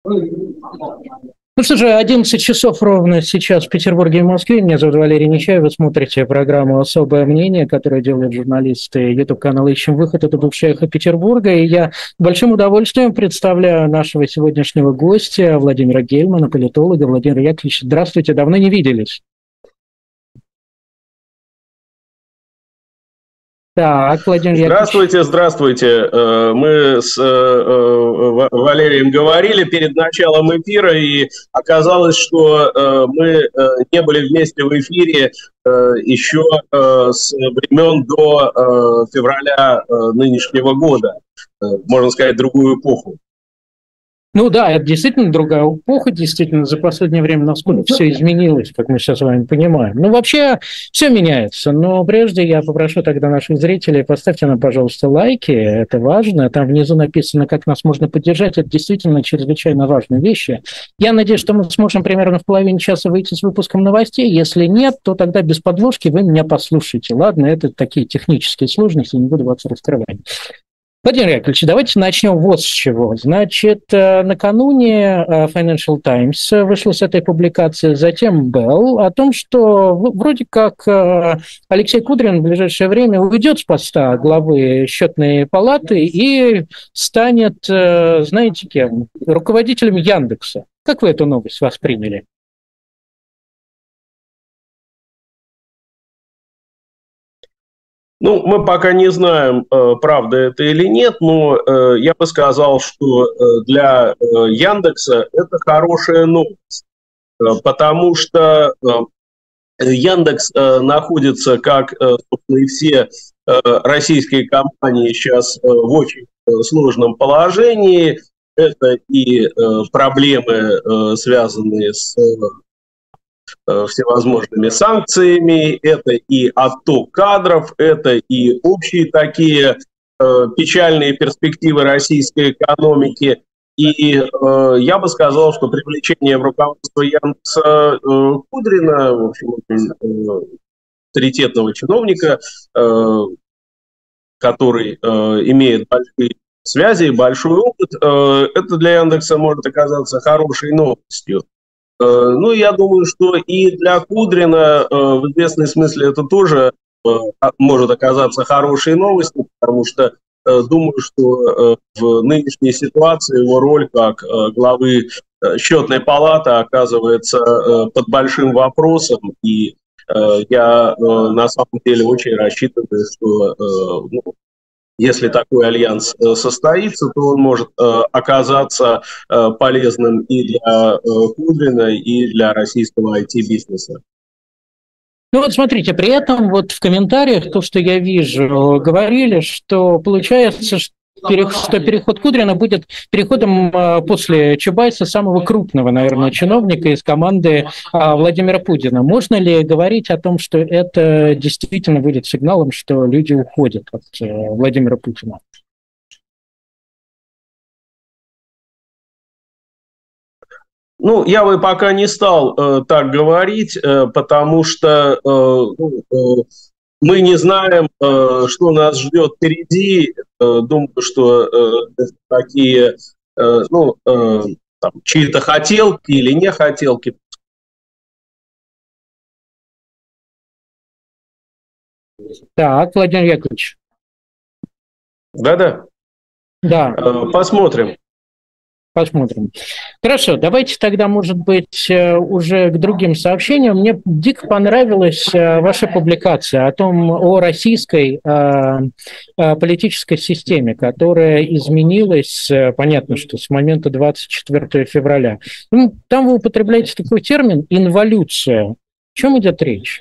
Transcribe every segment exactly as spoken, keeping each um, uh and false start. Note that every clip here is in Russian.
Ну что же, одиннадцать часов ровно сейчас в Петербурге и Москве. Меня зовут Валерий Нечаев. Вы смотрите программу «Особое мнение», которую делают журналисты YouTube-канала «Ищем выход». Это бывшее эхо Петербурга. И я с большим удовольствием представляю нашего сегодняшнего гостя Владимира Гельмана, политолога. Владимир Яковлевич, здравствуйте, давно не виделись. Так, Владимир Яковлевич. Здравствуйте, здравствуйте. Мы с Валерием говорили перед началом эфира, и оказалось, что мы не были вместе в эфире еще с времен до февраля нынешнего года, можно сказать, другую эпоху. Ну да, это действительно другая эпоха, действительно, за последнее время насколько все изменилось, как мы сейчас с вами понимаем. Ну, вообще, все меняется, но прежде я попрошу тогда наших зрителей, поставьте нам, пожалуйста, лайки, это важно, там внизу написано, как нас можно поддержать, это действительно чрезвычайно важные вещи. Я надеюсь, что мы сможем примерно в половине часа выйти с выпуском новостей, если нет, то тогда без подложки вы меня послушайте, ладно, это такие технические сложности, не буду вас раскрывать. Владимир Яковлевич, давайте начнем вот с чего. Значит, накануне Financial Times вышла с этой публикации, затем Bell, о том, что вроде как Алексей Кудрин в ближайшее время уйдет с поста главы Счетной палаты и станет, знаете кем, руководителем Яндекса. Как вы эту новость восприняли? Ну, мы пока не знаем, правда это или нет, но я бы сказал, что для Яндекса это хорошая новость, потому что Яндекс находится, как, собственно, и все российские компании, сейчас в очень сложном положении. Это и проблемы, связанные с всевозможными санкциями, это и отток кадров, это и общие такие э, печальные перспективы российской экономики. И э, я бы сказал, что привлечение в руководство Яндекса э, Кудрина, в общем, очень э, авторитетного чиновника, э, который э, имеет большие связи, большой опыт, э, это для Яндекса может оказаться хорошей новостью. Ну, я думаю, что и для Кудрина в известном смысле это тоже может оказаться хорошей новостью, потому что думаю, что в нынешней ситуации его роль как главы Счетной палаты оказывается под большим вопросом, и я на самом деле очень рассчитываю, что ну, если такой альянс э, состоится, то он может э, оказаться э, полезным и для э, Кудрина, и для российского ай ти-бизнеса. Ну вот смотрите, при этом вот в комментариях, то, что я вижу, говорили, что получается, что переход Кудрина будет переходом после Чубайса самого крупного, наверное, чиновника из команды Владимира Путина. Можно ли говорить о том, что это действительно будет сигналом, что люди уходят от Владимира Путина? Ну, я бы пока не стал э, так говорить, э, потому что э, ну, э, мы не знаем, э, что нас ждет впереди. Э, думаю, что э, такие, э, ну, э, там, чьи-то хотелки или не хотелки. Так, Владимир Яковлевич. Да-да. Да. Э, посмотрим. Посмотрим. Хорошо, давайте тогда, может быть, уже к другим сообщениям. Мне дико понравилась ваша публикация о том, о российской э, политической системе, которая изменилась, понятно, что с момента двадцать четвёртого февраля. Ну, там вы употребляете такой термин «инволюция». О чем идет речь?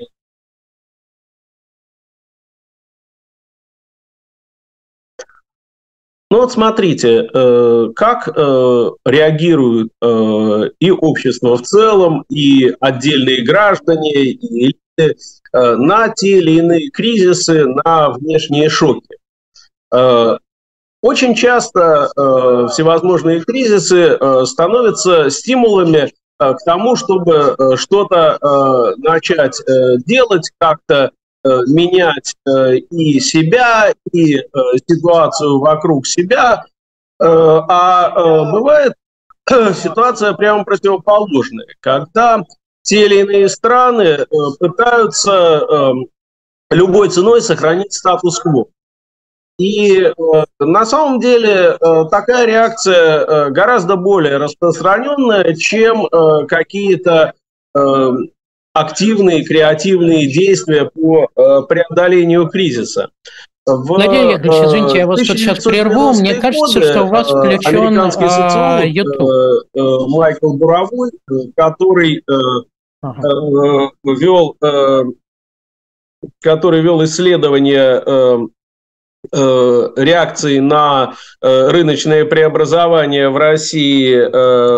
Ну вот смотрите, э, как э, реагируют э, и общество в целом, и отдельные граждане, и элиты э, на те или иные кризисы, на внешние шоки. Э, очень часто э, всевозможные кризисы э, становятся стимулами э, к тому, чтобы э, что-то э, начать э, делать, как-то менять э, и себя, и э, ситуацию вокруг себя. Э, а э, бывает ситуация прямо противоположная, когда те или иные страны пытаются любой ценой сохранить статус-кво. И э, на самом деле э, такая реакция э, гораздо более распространенная, чем э, какие-то э, активные, креативные действия по э, преодолению кризиса. В, Владимир Яковлевич, извините, я вас тут сейчас прерву. Мне кажется, годы, что у вас включен американский социолог YouTube. Э, э, Майкл Буровой, который э, ага. э, вел, э, который вел исследование э, реакции на э, рыночное преобразование в России, э,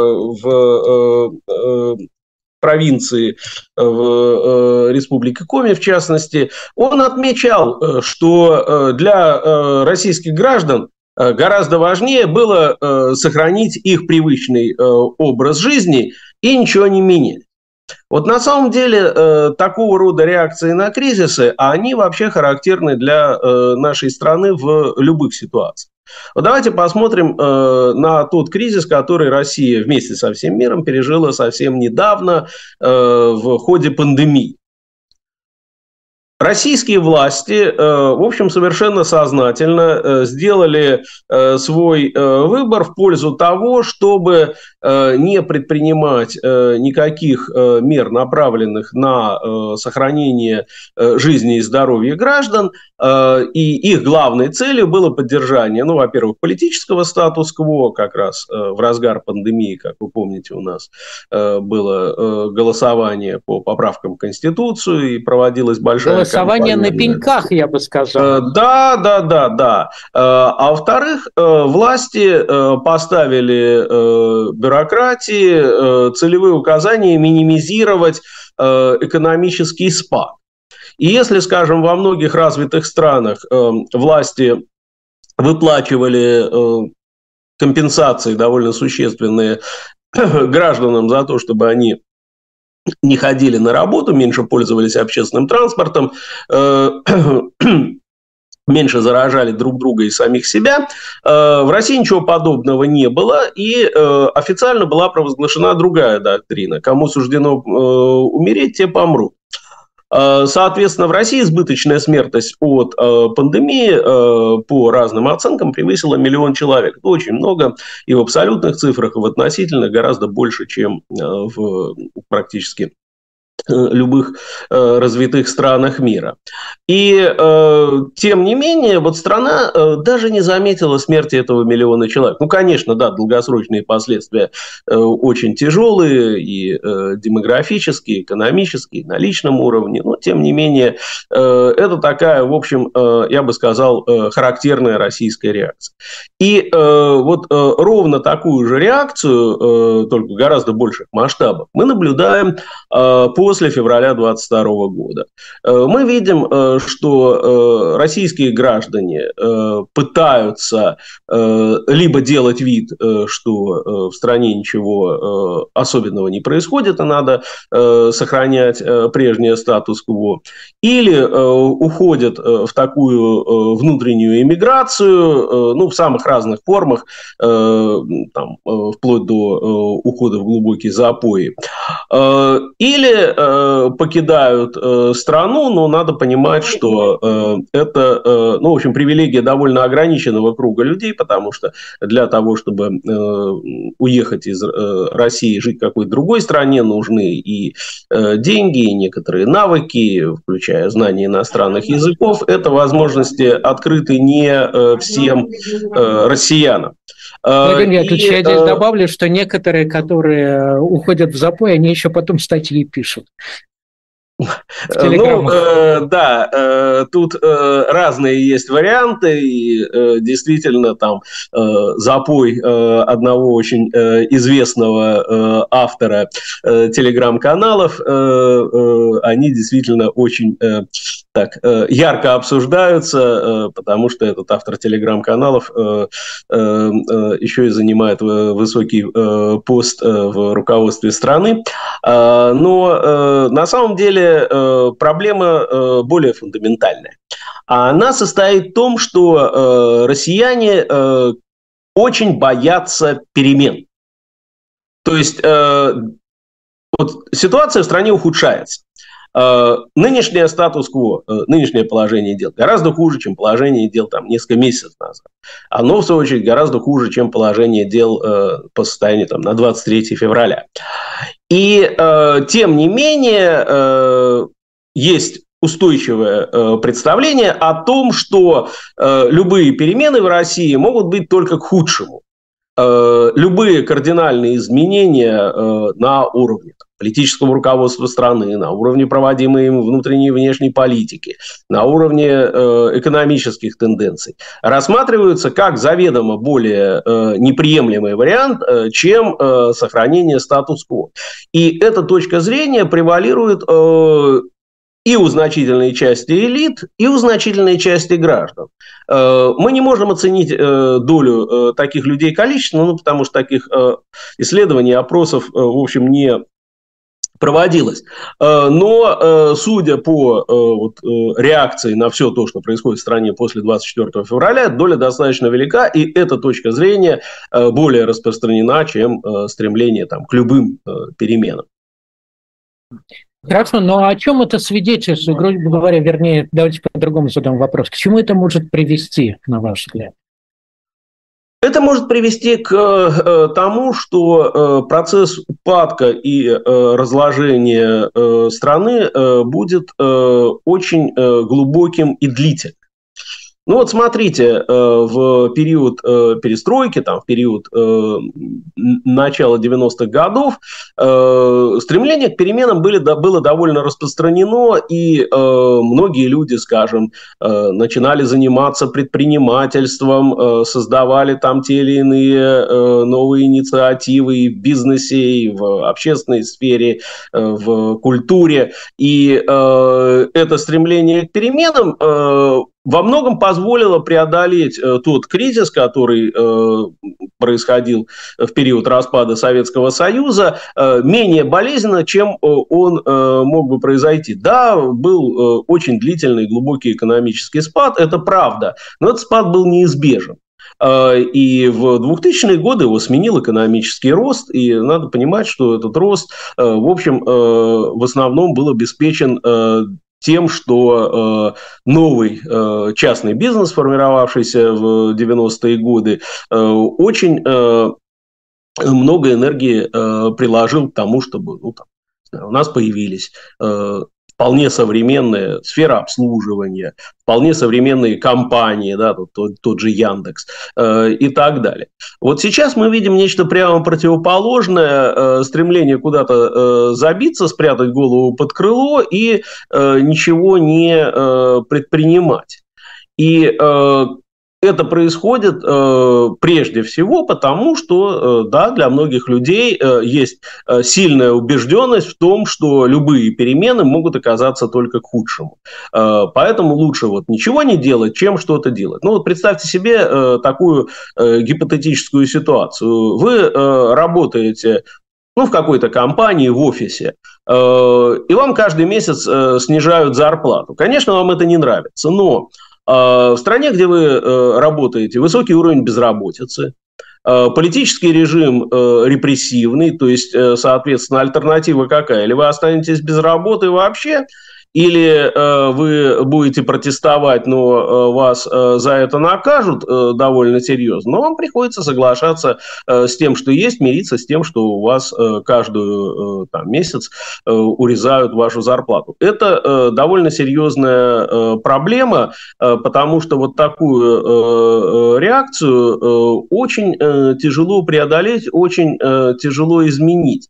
в э, провинции, в э, Республике Коми, в частности, он отмечал, что для э, российских граждан гораздо важнее было э, сохранить их привычный э, образ жизни и ничего не менять. Вот на самом деле э, такого рода реакции на кризисы, они вообще характерны для э, нашей страны в любых ситуациях. Вот давайте посмотрим э, на тот кризис, который Россия вместе со всем миром пережила совсем недавно э, в ходе пандемии. Российские власти, в общем, совершенно сознательно сделали свой выбор в пользу того, чтобы не предпринимать никаких мер, направленных на сохранение жизни и здоровья граждан. И их главной целью было поддержание, ну, во-первых, политического статус-кво, как раз в разгар пандемии, как вы помните, у нас было голосование по поправкам в Конституцию и проводилась большая Голосование на пеньках, я бы сказал. Да, да, да, да. А во-вторых, власти поставили бюрократии целевые указания минимизировать экономический спад. И если, скажем, во многих развитых странах власти выплачивали компенсации довольно существенные гражданам за то, чтобы они не ходили на работу, меньше пользовались общественным транспортом, э, меньше заражали друг друга и самих себя. Э, в России ничего подобного не было, и э, официально была провозглашена другая доктрина. Кому суждено э, умереть, те помрут. Соответственно, в России избыточная смертность от э, пандемии э, по разным оценкам превысила миллион человек. Это очень много и в абсолютных цифрах, и в относительных гораздо больше, чем э, в практически любых э, развитых странах мира. И э, тем не менее, вот страна э, даже не заметила смерти этого миллиона человек. Ну, конечно, да, долгосрочные последствия э, очень тяжелые и э, демографические, экономические, на личном уровне, но тем не менее, э, это такая, в общем, э, я бы сказал, э, характерная российская реакция. И э, вот э, ровно такую же реакцию, э, только в гораздо больших масштабах, мы наблюдаем э, по после февраля двадцать второго года. Мы видим, что российские граждане пытаются либо делать вид, что в стране ничего особенного не происходит, и надо сохранять прежний статус-кво, или уходят в такую внутреннюю эмиграцию, ну, в самых разных формах, там, вплоть до ухода в глубокие запои, или покидают э, страну, но надо понимать, что э, это, э, ну, в общем, привилегия довольно ограниченного круга людей, потому что для того, чтобы э, уехать из э, России и жить в какой-то другой стране, нужны и э, деньги, и некоторые навыки, включая знание иностранных языков. Это возможности открыты не э, всем э, россиянам. Владимир Яковлевич, я здесь добавлю, что некоторые, которые уходят в запой, они еще потом статьи пишут. Ну, э, да, э, тут э, разные есть варианты, и э, действительно там э, запой э, одного очень э, известного э, автора э, телеграм-каналов, э, э, они действительно очень э, так э, ярко обсуждаются, э, потому что этот автор телеграм-каналов э, э, э, еще и занимает высокий э, пост э, в руководстве страны, э, но э, на самом деле проблема более фундаментальная. Она состоит в том, что россияне очень боятся перемен. То есть э, вот ситуация в стране ухудшается. Э, нынешнее статус-кво, э, нынешнее положение дел гораздо хуже, чем положение дел там, несколько месяцев назад. Оно, в свою очередь, гораздо хуже, чем положение дел э, по состоянию там, на двадцать третье февраля. И э, тем не менее э, есть устойчивое э, представление о том, что э, любые перемены в России могут быть только к худшему. Э, любые кардинальные изменения э, на уровне там, политического руководства страны, на уровне проводимой им внутренней и внешней политики, на уровне э, экономических тенденций рассматриваются как заведомо более э, неприемлемый вариант, э, чем э, сохранение статус-кво. И эта точка зрения превалирует э, и у значительной части элит, и у значительной части граждан. Мы не можем оценить долю таких людей количественно, ну, потому что таких исследований, опросов, в общем, не проводилось. Но, судя по вот, реакции на все то, что происходит в стране после двадцать четвёртого февраля, доля достаточно велика, и эта точка зрения более распространена, чем стремление там, к любым переменам. Хорошо, но о чем это свидетельствует, грубо говоря, вернее, давайте по-другому задаем вопрос. К чему это может привести, на ваш взгляд? Это может привести к э, тому, что э, процесс упадка и э, разложения э, страны э, будет э, очень э, глубоким и длительным. Ну вот смотрите, в период перестройки, там, в период начала девяностых годов стремление к переменам были, было довольно распространено, и многие люди, скажем, начинали заниматься предпринимательством, создавали там те или иные новые инициативы и в бизнесе, и в общественной сфере, в культуре. И это стремление к переменам во многом позволило преодолеть э, тот кризис, который э, происходил в период распада Советского Союза, э, менее болезненно, чем он э, мог бы произойти. Да, был э, очень длительный, глубокий экономический спад, это правда, но этот спад был неизбежен. И в двухтысячные годы его сменил экономический рост, и надо понимать, что этот рост, в общем, в основном был обеспечен тем, что э, новый э, частный бизнес, формировавшийся в девяностые годы, э, очень э, много энергии э, приложил к тому, чтобы ну, там, у нас появились э, вполне современная сфера обслуживания, вполне современные компании, да, тот, тот же Яндекс э, и так далее. Вот сейчас мы видим нечто прямо противоположное, э, стремление куда-то э, забиться, спрятать голову под крыло и э, ничего не э, предпринимать. И э, это происходит э, прежде всего потому, что э, да, для многих людей э, есть э, сильная убежденность в том, что любые перемены могут оказаться только к худшему. Э, поэтому лучше вот ничего не делать, чем что-то делать. Ну вот представьте себе э, такую э, гипотетическую ситуацию. Вы э, работаете ну, в какой-то компании, в офисе, э, и вам каждый месяц э, снижают зарплату. Конечно, вам это не нравится, но в стране, где вы работаете, высокий уровень безработицы, политический режим репрессивный, то есть, соответственно, альтернатива какая? Или вы останетесь без работы вообще, или э, вы будете протестовать, но э, вас э, за это накажут э, довольно серьезно, но вам приходится соглашаться э, с тем, что есть, мириться с тем, что у вас э, каждый э, там, месяц э, урезают вашу зарплату. Это э, довольно серьезная э, проблема, э, потому что вот такую э, реакцию э, очень э, тяжело преодолеть, очень э, тяжело изменить.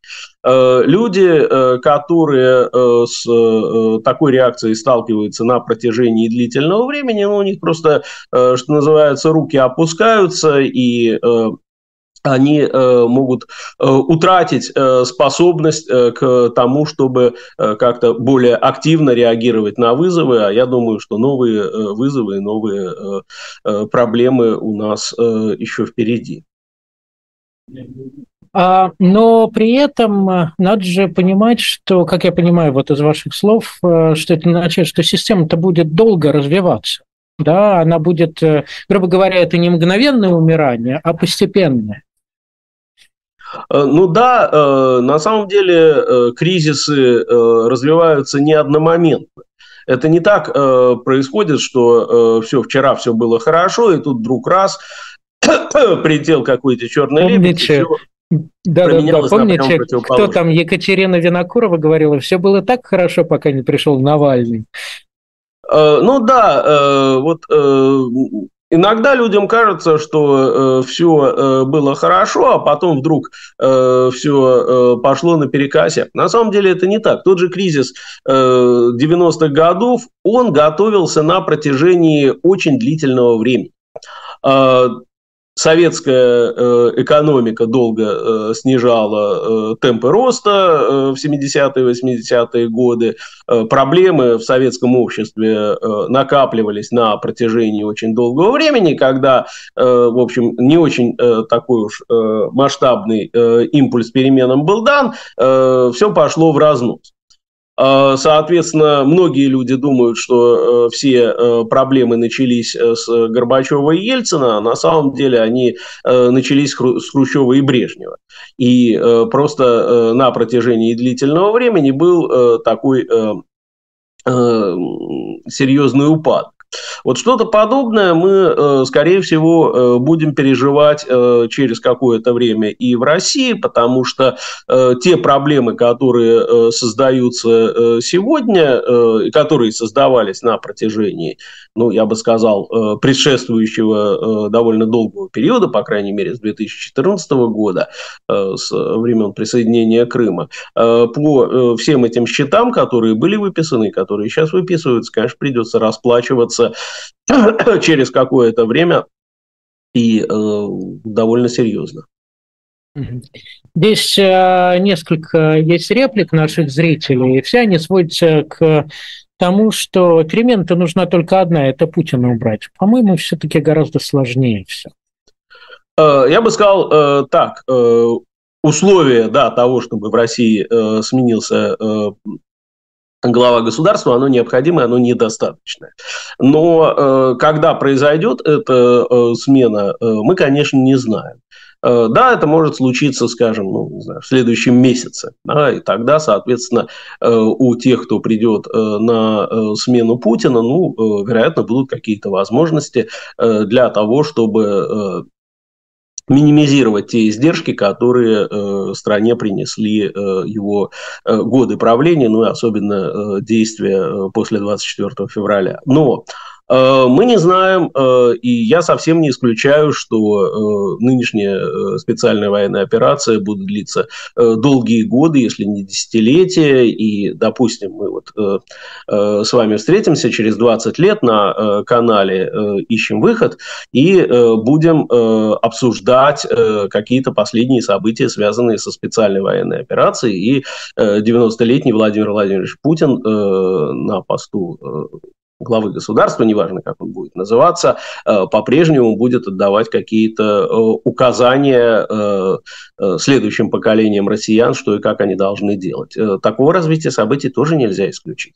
Люди, которые с такой реакцией сталкиваются на протяжении длительного времени, ну, у них просто, что называется, руки опускаются, и они могут утратить способность к тому, чтобы как-то более активно реагировать на вызовы. А я думаю, что новые вызовы, новые проблемы у нас еще впереди. Но при этом надо же понимать, что, как я понимаю вот из ваших слов, что это означает, что система-то будет долго развиваться. Да, она будет, грубо говоря, это не мгновенное умирание, а постепенное. Ну да, на самом деле кризисы развиваются не одномоментно. Это не так происходит, что все, вчера все было хорошо, и тут вдруг раз прилетел какой-то черный лебедь, и все да, да, да, помните, кто там, Екатерина Винокурова говорила, все было так хорошо, пока не пришел Навальный. Ну да, вот иногда людям кажется, что все было хорошо, а потом вдруг все пошло наперекосяк. На самом деле это не так. Тот же кризис девяностых годов, он готовился на протяжении очень длительного времени. Советская экономика долго снижала темпы роста в семидесятые, восьмидесятые годы. Проблемы в советском обществе накапливались на протяжении очень долгого времени, когда, в общем, не очень такой уж масштабный импульс переменам был дан, все пошло в разнос. Соответственно, многие люди думают, что все проблемы начались с Горбачева и Ельцина, а на самом деле они начались с Хрущева и Брежнева. И просто на протяжении длительного времени был такой серьезный упадок. Вот что-то подобное мы, скорее всего, будем переживать через какое-то время и в России, потому что те проблемы, которые создаются сегодня, и которые создавались на протяжении, ну, я бы сказал, предшествующего довольно долгого периода, по крайней мере, с две тысячи четырнадцатого года, с времен присоединения Крыма, по всем этим счетам, которые были выписаны, которые сейчас выписываются, конечно, придется расплачиваться через какое-то время и э, довольно серьезно. Здесь э, несколько есть реплик наших зрителей, и все они сводятся к тому, что перемена-то нужна только одна, это Путина убрать. По-моему, все-таки гораздо сложнее все. Э, я бы сказал э, так, э, условия, да, того, чтобы в России э, сменился э, глава государства, оно необходимое, оно недостаточное. Но э, когда произойдет эта э, смена, э, мы, конечно, не знаем. Э, да, это может случиться, скажем, ну, не знаю, в следующем месяце. Да, и тогда, соответственно, э, у тех, кто придет э, на э, смену Путина, ну, э, вероятно, будут какие-то возможности э, для того, чтобы э, минимизировать те издержки, которые э, стране принесли э, его э, годы правления, ну и особенно э, действия э, после двадцать четвёртого февраля. Но э, мы не знаем, э, и я совсем не исключаю, что э, нынешняя э, специальная военная операция будет длиться э, долгие годы, если не десятилетия, и, допустим, мы вот э, э, с вами встретимся через двадцать лет на э, канале э, «Ищем выход» и э, будем э, обсуждать какие-то последние события, связанные со специальной военной операцией, и девяностолетний Владимир Владимирович Путин на посту главы государства, неважно, как он будет называться, по-прежнему будет отдавать какие-то указания следующим поколениям россиян, что и как они должны делать. Такого развития событий тоже нельзя исключить.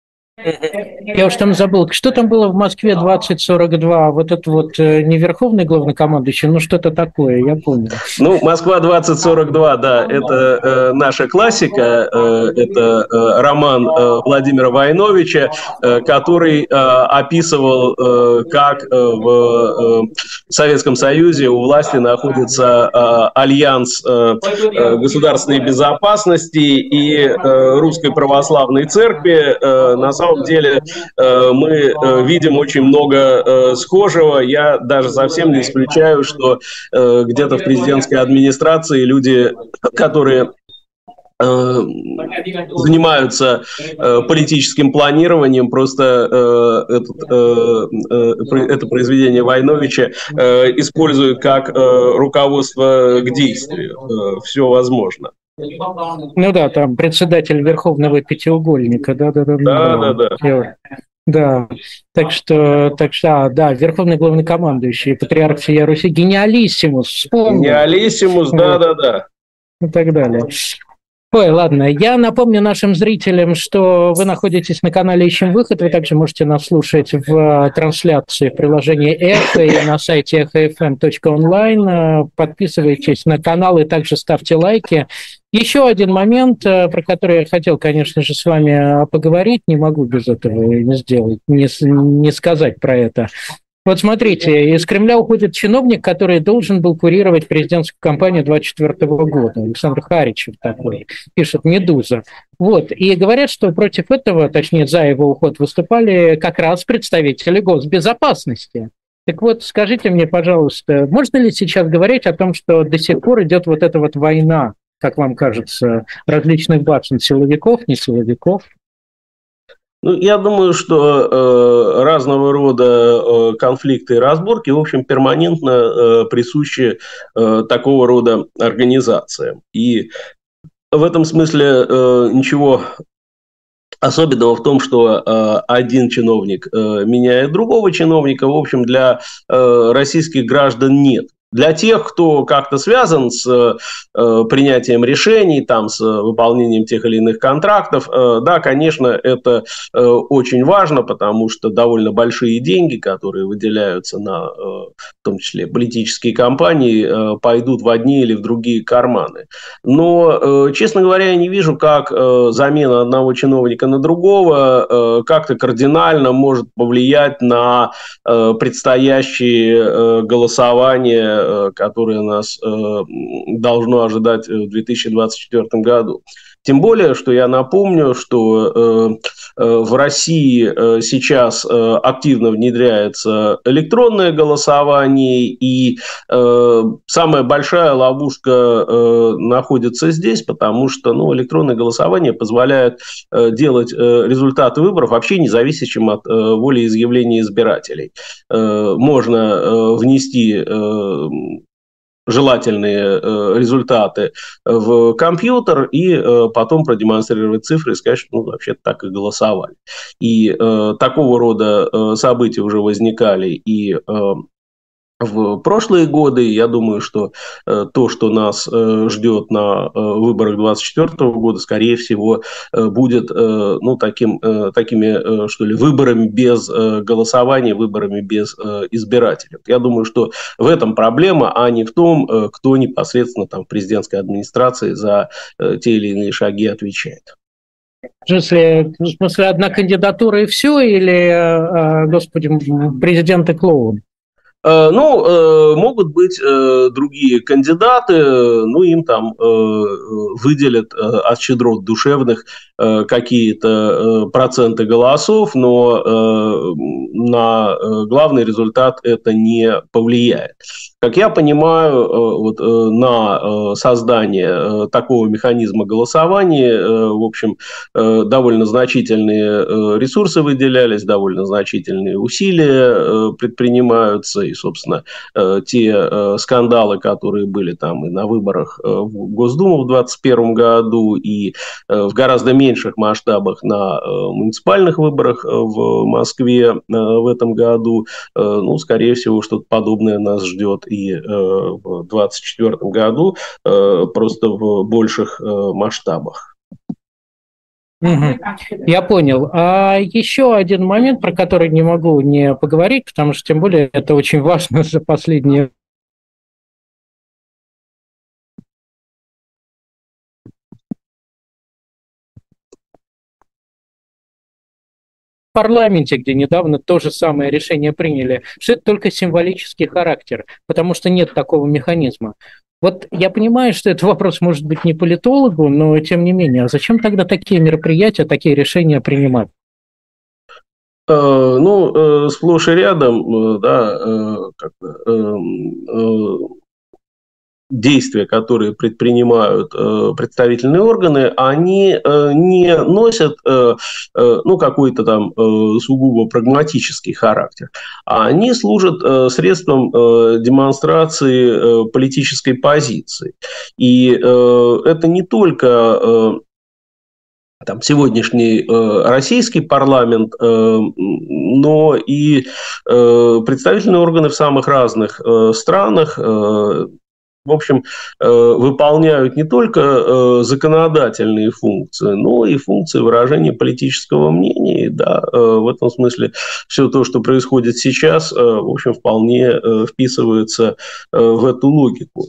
Я уж там забыл, что там было в Москве двадцать сорок два, вот это вот не верховный главнокомандующий, ну что-то такое, я помню. Ну, Москва двадцать сорок два, да, это э, наша классика, э, это э, роман э, Владимира Войновича, э, который э, описывал, э, как э, в э, Советском Союзе у власти находится э, альянс э, э, государственной безопасности и э, Русской Православной Церкви. Э, на самом деле э, мы э, видим очень много э, схожего. Я даже совсем не исключаю, что э, где-то в президентской администрации люди, которые э, занимаются э, политическим планированием, просто э, этот, э, э, это произведение Войновича э, используют как э, руководство к действию. Э, все возможно. Ну да, там председатель Верховного Пятиугольника, да-да-да. Да-да-да. Да, так что, так что, да, Верховный Главнокомандующий, патриарх всея Руси, гениалиссимус, вспомнил. Гениалиссимус, да-да-да. И так далее. Ой, ладно. Я напомню нашим зрителям, что вы находитесь на канале «Ищем выход». Вы также можете нас слушать в трансляции в приложении «Эхо» и на сайте эхо эф эм точка онлайн. Подписывайтесь на канал и также ставьте лайки. Еще один момент, про который я хотел, конечно же, с вами поговорить. Не могу без этого не сделать, не, не сказать про это. Вот смотрите, из Кремля уходит чиновник, который должен был курировать президентскую кампанию двадцать четвёртого года. Александр Харичев такой, пишет «Медуза». Вот, и говорят, что против этого, точнее, за его уход выступали как раз представители госбезопасности. Так вот, скажите мне, пожалуйста, можно ли сейчас говорить о том, что до сих пор идет вот эта вот война, как вам кажется, различных башен, силовиков, не силовиков? Ну, я думаю, что э, разного рода э, конфликты и разборки, в общем, перманентно э, присущи э, такого рода организациям. И в этом смысле э, ничего особенного в том, что э, один чиновник э, меняет другого чиновника, в общем, для э, российских граждан нет. Для тех, кто как-то связан с э, принятием решений, там, с выполнением тех или иных контрактов, э, да, конечно, это э, очень важно, потому что довольно большие деньги, которые выделяются на, э, в том числе, политические кампании, э, пойдут в одни или в другие карманы. Но, э, честно говоря, я не вижу, как э, замена одного чиновника на другого э, как-то кардинально может повлиять на э, предстоящие э, голосования, которое нас э, должно ожидать в две тысячи двадцать четвёртом году. Тем более, что я напомню, что э, э, в России э, сейчас э, активно внедряется электронное голосование, и э, самая большая ловушка э, находится здесь, потому что ну, электронное голосование позволяет э, делать э, результаты выборов вообще независящим от э, волеизъявления избирателей. Э, можно э, внести э, желательные э, результаты в компьютер и э, потом продемонстрировать цифры и сказать, что ну, вообще-то так и голосовали. И э, такого рода э, события уже возникали и э, в прошлые годы. Я думаю, что э, то, что нас э, ждет на э, выборах двадцать четвёртого года, скорее всего, э, будет э, ну, таким, э, такими, э, что ли, выборами без э, голосования, выборами без э, избирателей. Я думаю, что в этом проблема, а не в том, э, кто непосредственно там, в президентской администрации за э, те или иные шаги отвечает. В смысле, в смысле, одна кандидатура и все, или, э, господи, президент и клоун? Ну, могут быть другие кандидаты, ну, им там выделят от щедрот душевных какие-то проценты голосов, но на главный результат это не повлияет. Как я понимаю, вот на создание такого механизма голосования, в общем, довольно значительные ресурсы выделялись, довольно значительные усилия предпринимаются, и, собственно, те скандалы, которые были там и на выборах в Госдуму в двадцать первом году, и в гораздо меньших масштабах на муниципальных выборах в Москве в этом году, ну, скорее всего, что-то подобное нас ждет и в двадцать четвёртом году, просто в больших масштабах. Угу. Я понял. А еще один момент, про который не могу не поговорить, потому что, тем более, это очень важно за последние в парламенте, где недавно то же самое решение приняли, что это только символический характер, потому что нет такого механизма. Вот я понимаю, что этот вопрос может быть не политологу, но тем не менее, а зачем тогда такие мероприятия, такие решения принимать? Ну, сплошь и рядом, да, как бы, действия, которые предпринимают э, представительные органы, они э, не носят э, э, ну, какой-то там э, сугубо прагматический характер, а они служат э, средством э, демонстрации э, политической позиции. И э, это не только э, там, сегодняшний э, российский парламент, э, но и э, представительные органы в самых разных э, странах, э, в общем, выполняют не только законодательные функции, но и функции выражения политического мнения. И да, в этом смысле все то, что происходит сейчас, в общем, вполне вписывается в эту логику.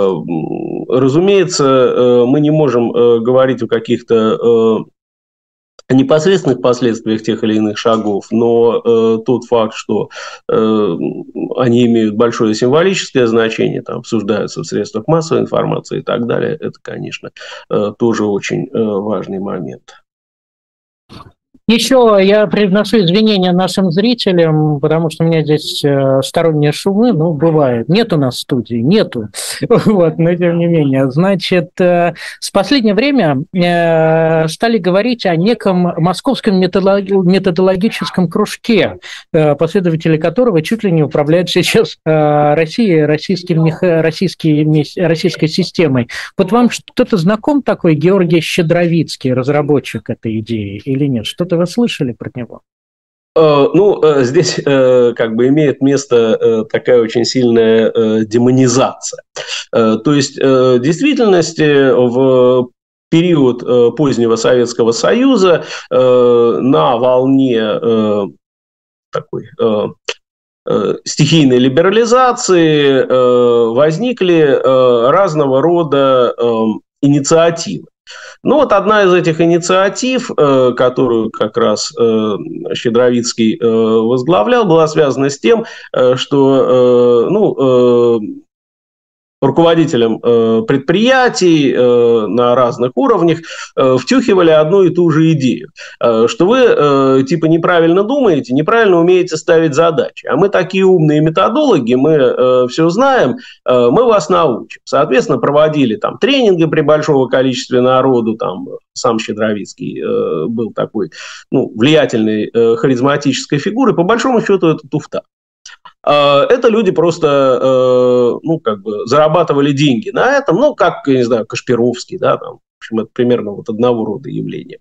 Разумеется, мы не можем говорить о каких-то непосредственных последствиях тех или иных шагов, но э, тот факт, что э, они имеют большое символическое значение, там обсуждаются в средствах массовой информации и так далее, это, конечно, э, тоже очень э, важный момент. Еще я приношу извинения нашим зрителям, потому что у меня здесь сторонние шумы, ну, бывает. Нет у нас студии, нету. Вот, но тем не менее. Значит, с последнее время стали говорить о неком московском методологическом кружке, последователи которого чуть ли не управляют сейчас Россией, российским, российской, российской системой. Вот вам что-то знаком такой Георгий Щедровицкий, разработчик этой идеи, или нет? Что-то вы слышали про него? Ну, здесь как бы имеет место такая очень сильная демонизация. То есть, в действительности, в период позднего Советского Союза на волне такой стихийной либерализации возникли разного рода инициативы. Ну вот одна из этих инициатив, которую как раз Щедровицкий возглавлял, была связана с тем, что ну, руководителям предприятий на разных уровнях втюхивали одну и ту же идею, что вы типа неправильно думаете, неправильно умеете ставить задачи, а мы такие умные методологи, мы все знаем, мы вас научим. Соответственно, проводили там тренинги при большом количестве народу, там сам Щедровицкий был такой ну, влиятельной харизматической фигурой, по большому счету это туфта. Это люди просто, ну, как бы зарабатывали деньги на этом, ну, как, я не знаю, Кашпировский, да, там, в общем, это примерно вот одного рода явление.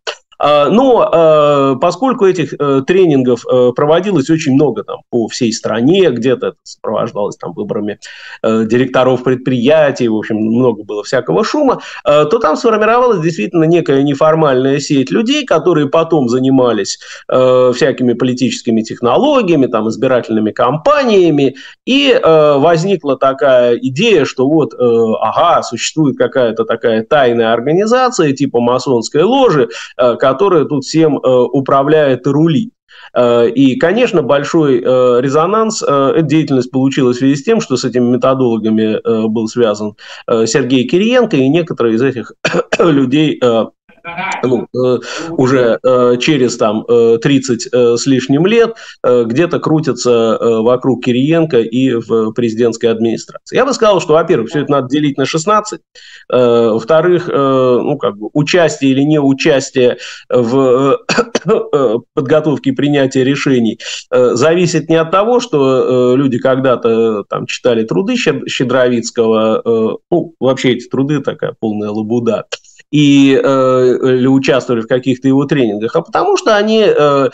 Но поскольку этих тренингов проводилось очень много там, по всей стране, где-то это сопровождалось там, выборами директоров предприятий, в общем, много было всякого шума, то там сформировалась действительно некая неформальная сеть людей, которые потом занимались всякими политическими технологиями, там, избирательными кампаниями, и возникла такая идея, что вот, ага, существует какая-то такая тайная организация типа масонской ложи, которая тут всем э, управляет и рулит. Э, и, конечно, большой э, резонанс э, эта деятельность получила в связи с тем, что с этими методологами э, был связан э, Сергей Кириенко, и некоторые из этих людей э, ну, э, уже э, через там, э, тридцать э, с лишним лет э, где-то крутятся э, вокруг Кириенко и в президентской администрации. Я бы сказал, что, во-первых, все это надо делить на шестнадцать, э, во-вторых, э, ну, как бы участие или не участие в э, подготовке и принятии решений э, зависит не от того, что э, люди когда-то там читали труды Щедровицкого, э, ну, вообще эти труды такая полная лабуда, и э, или участвовали в каких-то его тренингах, а потому что они э, э,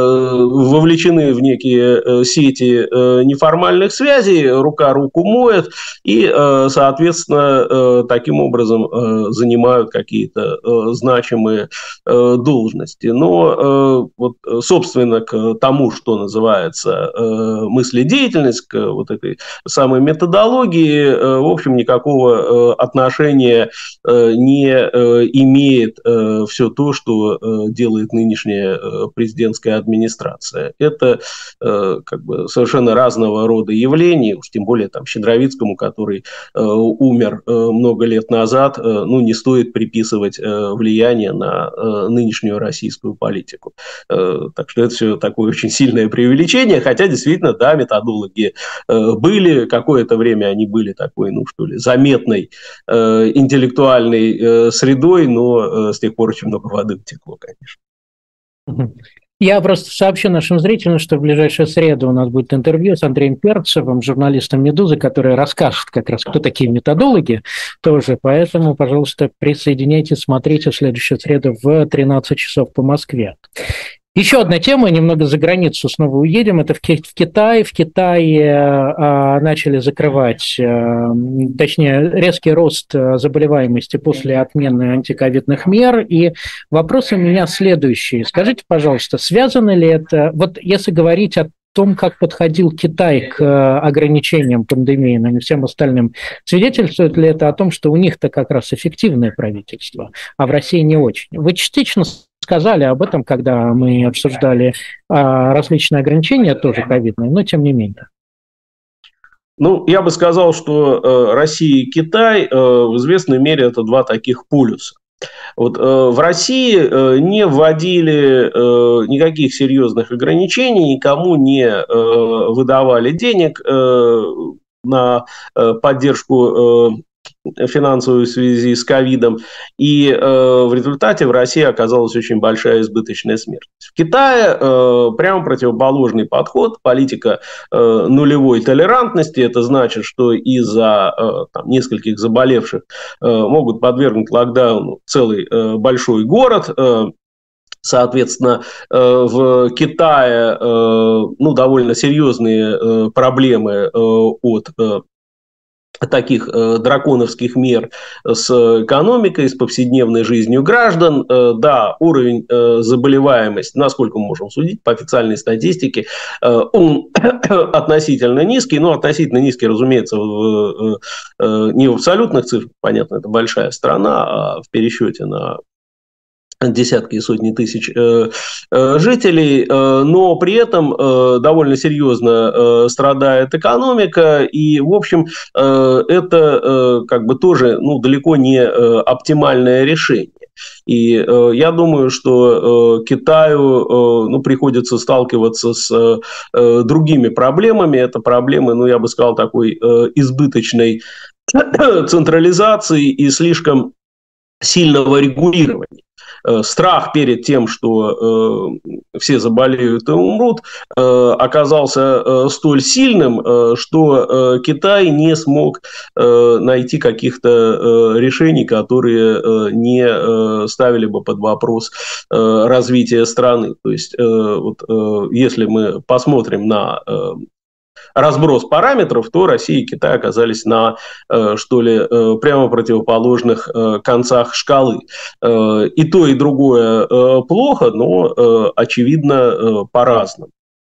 вовлечены в некие э, сети э, неформальных связей, рука руку моет, и, э, соответственно, э, таким образом э, занимают какие-то э, значимые э, должности. Но, э, вот, собственно, к тому, что называется э, мыследеятельность, к вот этой самой методологии, э, в общем, никакого э, отношения э, не имеет э, все то, что э, делает нынешняя э, президентская администрация. Это э, как бы совершенно разного рода явления, уж тем более там Щедровицкому, который э, умер э, много лет назад, э, ну, не стоит приписывать э, влияние на э, нынешнюю российскую политику. Э, так что это все такое очень сильное преувеличение, хотя действительно, да, методологи э, были, какое-то время они были такой, ну, что ли, заметной э, интеллектуальной э, средой, но э, с тех пор очень много воды утекло, конечно. Я просто сообщу нашим зрителям, что в ближайшую среду у нас будет интервью с Андреем Перцевым, журналистом «Медузы», который расскажет как раз, кто такие методологи тоже. Поэтому, пожалуйста, присоединяйтесь, смотрите в следующую среду в тринадцать часов по Москве. Еще одна тема, немного за границу снова уедем, это в, в Китай. В Китае а, начали закрывать, а, точнее, резкий рост заболеваемости после отмены антиковидных мер. И вопрос у меня следующий. Скажите, пожалуйста, связано ли это, вот если говорить о том, как подходил Китай к ограничениям пандемии и всем остальным, свидетельствует ли это о том, что у них-то как раз эффективное правительство, а в России не очень? Вы частично сказали об этом, когда мы обсуждали а, различные ограничения, тоже ковидные, но тем не менее. Ну, я бы сказал, что э, Россия и Китай э, в известной мере это два таких полюса. Вот, э, в России э, не вводили э, никаких серьезных ограничений, никому не э, выдавали денег э, на э, поддержку э, финансовую в связи с ковидом, и э, в результате в России оказалась очень большая избыточная смертность. В Китае э, прямо противоположный подход, политика э, нулевой толерантности, это значит, что из-за э, там, нескольких заболевших э, могут подвергнуть локдауну целый э, большой город. э, Соответственно, в Китае ну, довольно серьезные проблемы от таких э, драконовских мер с экономикой, с повседневной жизнью граждан. Э, да, уровень э, заболеваемости, насколько мы можем судить по официальной статистике, э, он относительно низкий, но относительно низкий, разумеется, в, э, не в абсолютных цифрах, понятно, это большая страна, а в пересчете на десятки и сотни тысяч э, э, жителей, э, но при этом э, довольно серьезно э, страдает экономика, и, в общем, э, это э, как бы тоже ну, далеко не э, оптимальное решение. И э, я думаю, что э, Китаю э, ну, приходится сталкиваться с э, другими проблемами. Это проблемы, ну, я бы сказал, такой э, избыточной централизации и слишком сильного регулирования. Страх перед тем, что э, все заболеют и умрут, э, оказался э, столь сильным, э, что э, Китай не смог э, найти каких-то э, решений, которые э, не э, ставили бы под вопрос э, развитие страны. То есть, э, вот, э, если мы посмотрим на э, разброс параметров, то Россия и Китай оказались на, что ли, прямо противоположных концах шкалы. И то, и другое плохо, но, очевидно, по-разному.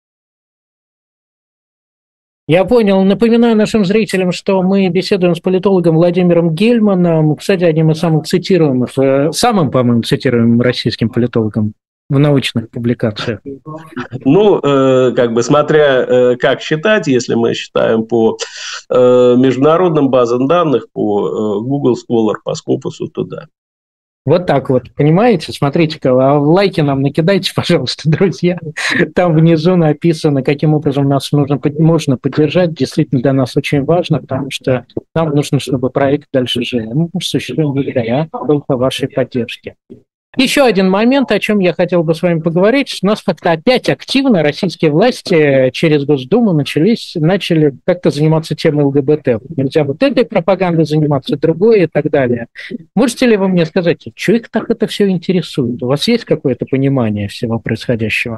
Я понял. Напоминаю нашим зрителям, что мы беседуем с политологом Владимиром Гельманом, кстати, одним из самых цитируемых, самым, по-моему, цитируемым российским политологом в научных публикациях. Ну, э, как бы смотря э, как считать, если мы считаем по э, международным базам данных, по э, Google Scholar, по Scopus, то да. Вот так вот, понимаете? Смотрите-ка, а в лайки нам накидайте, пожалуйста, друзья. Там внизу написано, каким образом нас нужно, можно поддержать. Действительно, для нас очень важно, потому что нам нужно, чтобы проект дальше жил. Мы существуем благодаря только вашей поддержке. Еще один момент, о чем я хотел бы с вами поговорить. У нас как-то опять активно российские власти через Госдуму начались, начали как-то заниматься темой ЛГБТ. Нельзя вот этой пропагандой заниматься, другой и так далее. Можете ли вы мне сказать, что их так это все интересует? У вас есть какое-то понимание всего происходящего?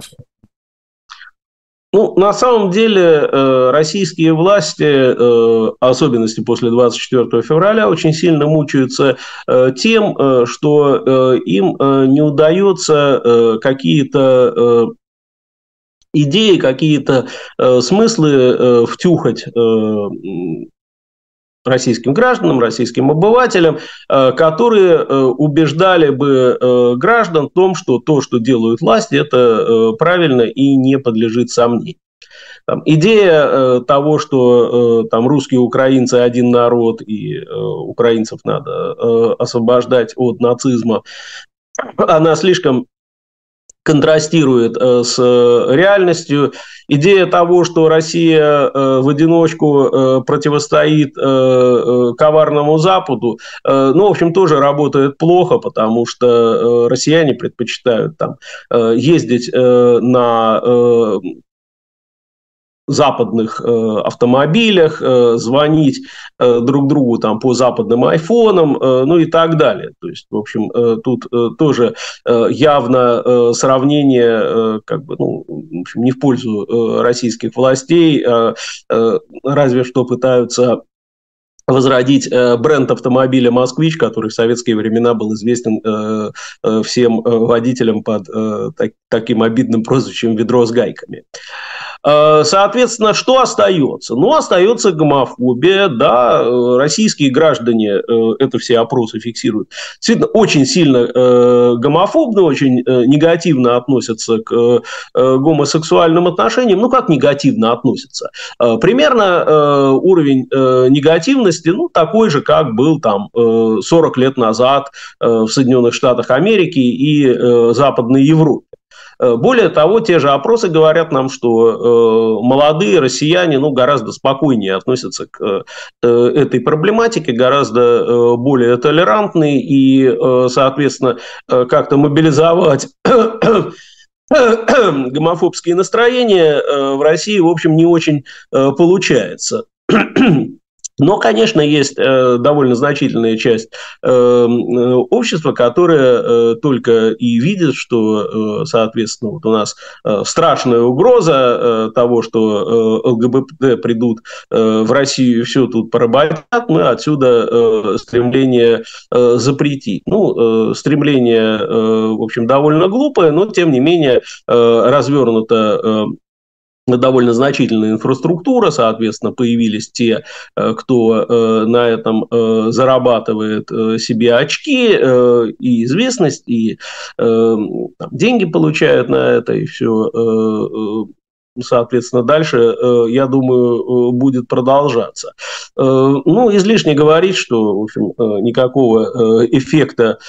Ну, на самом деле, э, российские власти, э, особенности после двадцать четвёртого февраля, очень сильно мучаются э, тем, э, что э, им э, не удается э, какие-то э, идеи, какие-то э, смыслы э, втюхать э, российским гражданам, российским обывателям, которые убеждали бы граждан в том, что то, что делают власти, это правильно и не подлежит сомнению. Там, идея того, что там, русские и украинцы один народ, и украинцев надо освобождать от нацизма, она слишком контрастирует э, с э, реальностью. Идея того, что Россия э, в одиночку э, противостоит э, э, коварному Западу, э, ну, в общем, тоже работает плохо, потому что э, россияне предпочитают там, э, ездить э, на... Э, западных э, автомобилях, э, звонить э, друг другу там, по западным айфонам, э, ну и так далее. То есть, в общем, э, тут э, тоже э, явно э, сравнение э, как бы, ну, в общем, не в пользу э, российских властей, э, э, разве что пытаются возродить э, бренд автомобиля «Москвич», который в советские времена был известен э, э, всем э, водителям под э, так, таким обидным прозвищем «Ведро с гайками». Соответственно, что остается? Ну, остается гомофобия, да, российские граждане, это все опросы фиксируют, действительно очень сильно гомофобны, очень негативно относятся к гомосексуальным отношениям. Ну, как негативно относятся? Примерно уровень негативности, ну, такой же, как был там сорок лет назад в Соединенных Штатах Америки и Западной Европе. Более того, те же опросы говорят нам, что э, молодые россияне ну, гораздо спокойнее относятся к э, этой проблематике, гораздо э, более толерантны и, э, соответственно, э, как-то мобилизовать гомофобские настроения э, в России, в общем, не очень э, получается. Но, конечно, есть э, довольно значительная часть э, общества, которая э, только и видит, что, э, соответственно, вот у нас э, страшная угроза э, того, что э, ЛГБТ придут э, в Россию и все тут поработят, мы отсюда э, стремление э, запретить. Ну, э, стремление, э, в общем, довольно глупое, но, тем не менее, э, развернуто э, довольно значительная инфраструктура, соответственно, появились те, кто на этом зарабатывает себе очки и известность, и там, деньги получают на это, и все, соответственно, дальше, я думаю, будет продолжаться. Ну, излишне говорить, что, в общем, никакого эффекта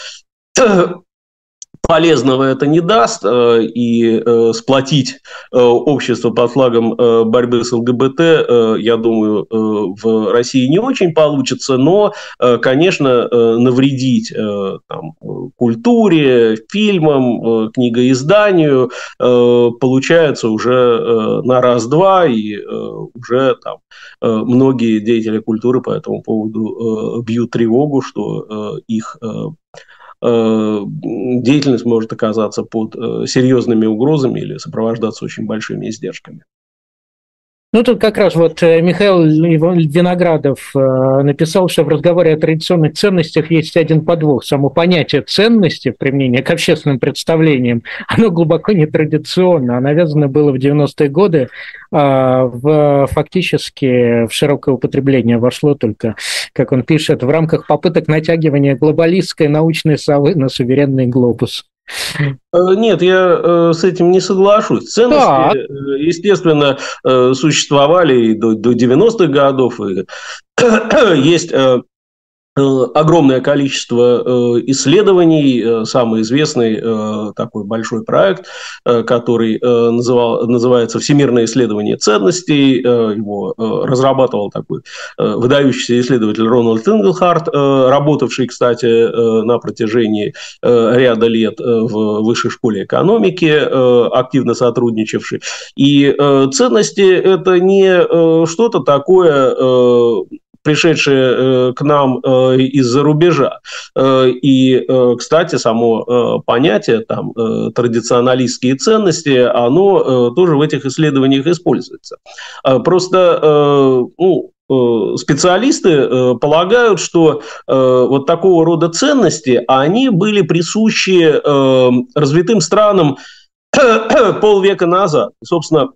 полезного это не даст, и сплотить общество под флагом борьбы с ЛГБТ, я думаю, в России не очень получится, но, конечно, навредить там, культуре, фильмам, книгоизданию получается уже на раз-два, и уже там многие деятели культуры по этому поводу бьют тревогу, что их деятельность может оказаться под серьезными угрозами или сопровождаться очень большими издержками. Ну, тут как раз вот Михаил Виноградов написал, что в разговоре о традиционных ценностях есть один подвох. Само понятие ценности в применении к общественным представлениям, оно глубоко нетрадиционно. Оно навязано было в девяностые годы, в, фактически в широкое употребление вошло только, как он пишет, в рамках попыток натягивания глобалистской научной совы на суверенный глобус. Нет, я с этим не соглашусь. Ценности, да. естественно, существовали и до, до девяностых годов. И есть огромное количество исследований. Самый известный такой большой проект, который называл, называется «Всемирное исследование ценностей». Его разрабатывал такой выдающийся исследователь Рональд Инглхарт, работавший, кстати, на протяжении ряда лет в Высшей школе экономики, активно сотрудничавший. И ценности – это не что-то такое, пришедшие к нам из-за рубежа. И, кстати, само понятие там, традиционалистские ценности, оно тоже в этих исследованиях используется. Просто ну, специалисты полагают, что вот такого рода ценности, они были присущи развитым странам полвека назад. Собственно,